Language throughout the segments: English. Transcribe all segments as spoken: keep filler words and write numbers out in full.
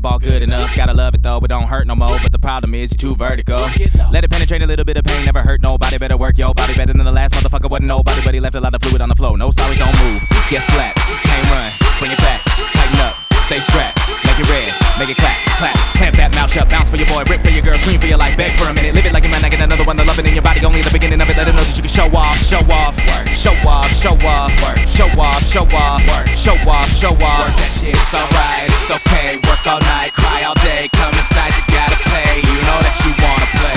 ball good enough. Gotta love it though, but don't hurt no more. But the problem is you're too vertical. Let it penetrate a little bit of pain, never hurt nobody. Better work your body better than the last motherfucker wasn't nobody, but he left a lot of fluid on the floor. No sorry, don't move. Get slapped, can't run, bring it back, tighten up, stay strapped, make it red, make it clap, clap. Clamp that mouth shut, bounce for your boy, rip for your girl, scream for your life, beg for a minute. Live it like a man, I get another one to love it in your body. Only the beginning of it, let it know that you can show off, show off, work, show off, show off, work, show off, show off, work, show off, show off. Work that shit, it's alright, it's okay. Work all night, cry all day, come inside, you gotta pay. You know that you wanna play.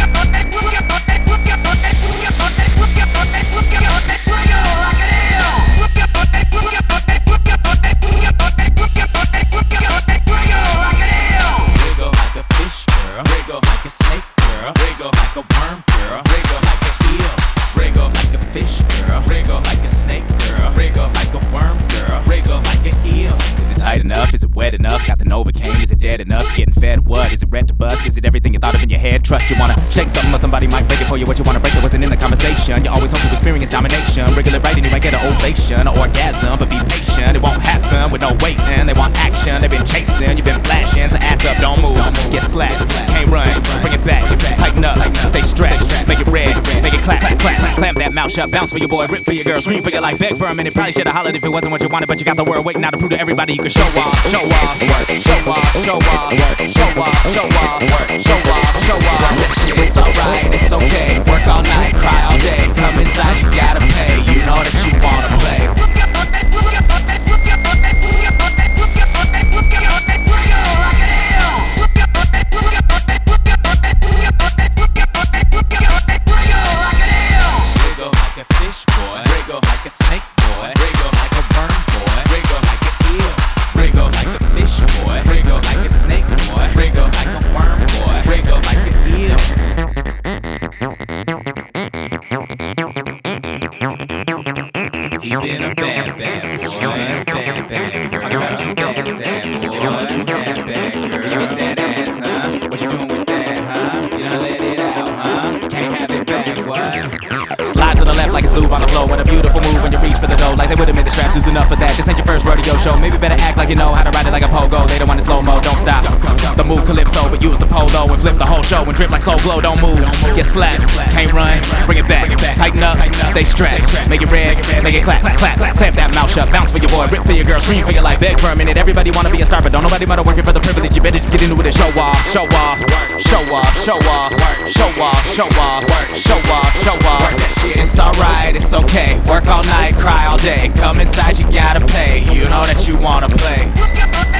Wiggle like a fish, girl. Wiggle like a snake, girl. Wiggle like a worm, girl. Wiggle like a eel. Wiggle like a fish, girl. Wiggle like a snake, girl. Wiggle like a worm, girl. Wiggle like a eel. Is it tight enough? Is it wet enough? Got the Novocaine? Is it dead enough? Getting fed what? Is it red to bust? Is it everything you thought of in your head? Trust you wanna shake something or somebody might break it for you. What you wanna break it wasn't in the conversation. You always hope to experience domination. Wriggle it right and you might get an ovation or orgasm, but be patient. It won't happen with no waiting. They want action. They've been chasing. You've been flashing. So ass up, don't move. Get slapped. Can't run. Bring it back. Tighten up. Stay stretched. Make it red. Make it clap. Clap. Clap. Clamp that mouth shut. Bounce for your boy. Rip for your girl. Scream for your life. Beg for a minute. Probably should've hollered if it wasn't what you wanted, but you got the word waiting now to prove to everybody you can show off. Show off. Show off. Show off. Show off. Show off. Show off. Show off. It's alright. It's okay. Work all night. Cry all day. Come inside. You gotta pay. You know that you wanna play. Wiggle like a fish boy. Wiggle like a snake boy. Wiggle like a worm boy. Wiggle like a eel. Wiggle like a fish boy. Wiggle like a snake boy. Wiggle like a worm boy. Wiggle like a eel. He been a bad, bad boy. Bad, bad girl. Talk about you bad, sad boy. You bad, bad girl. You get that ass, huh? What you doing with that, huh? You done let it out, huh? Can't have it back, what? Slide to the left like it's lube on the floor. What a beautiful move when you reach for the dough. Like they would've made the straps loose enough for that. This ain't your first rodeo show. Maybe better act like you know how to ride it like a pogo. They don't want it slow-mo, don't stop. The move calypso, but use the polo and flip the whole show and drip like Soul Glow. Don't move, get slapped, can't run, bring it back, tighten up, stay strapped, make it red, make it clap, clap, clap, clamp that mouth shut, bounce for your boy, rip for your girl, scream for your life, beg for a minute. Everybody wanna be a star, but don't nobody matter working for the privilege. You better just get into it and show off, show off, show off, show off, show off, show off, show off, show off. It's alright, it's okay. Work all night, cry all day. Come inside, you gotta pay. You know that you wanna play.